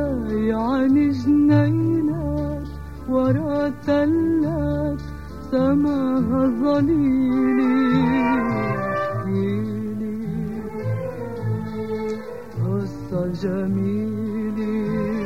جاي عن جنينات ورا تلات سماها ظليلي احكيلي قصة جميلة،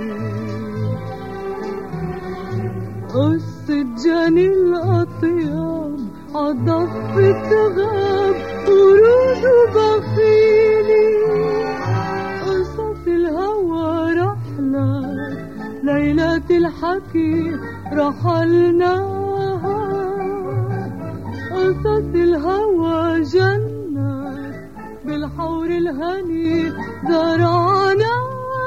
قصة جاني الأطياب عضفة غاب ورود وبخيلي، قصص الهوى رحلات ليلة الحكي رحلناها، قصص الهوى جنات بالحور الهني زرعناها،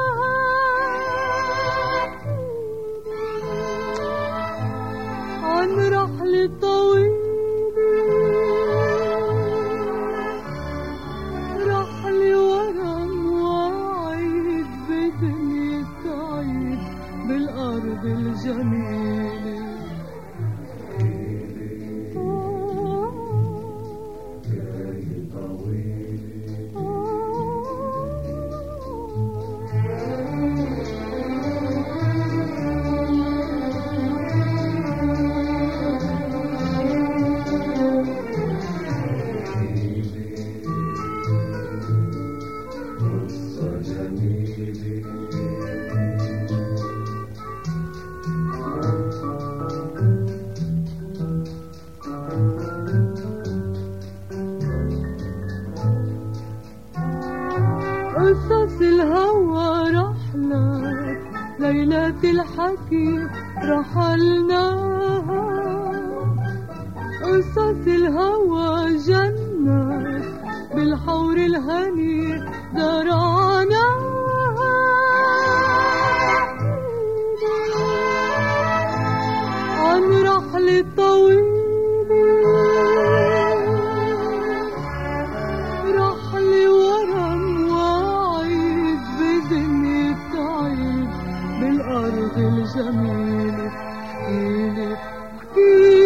عن رحلة طويلة رحلة ورا مواعيد بدنيا سعيد بالأرض الجميلة. قصص الهوى رحلات ليلة الحكي رحلناها، قصص الهوى جنات بالحور الهني زرعناها، عن رحلة طويلة رحلة ورا مواعيد بدنيا سعيد بالأرض الجميلة. احكيلي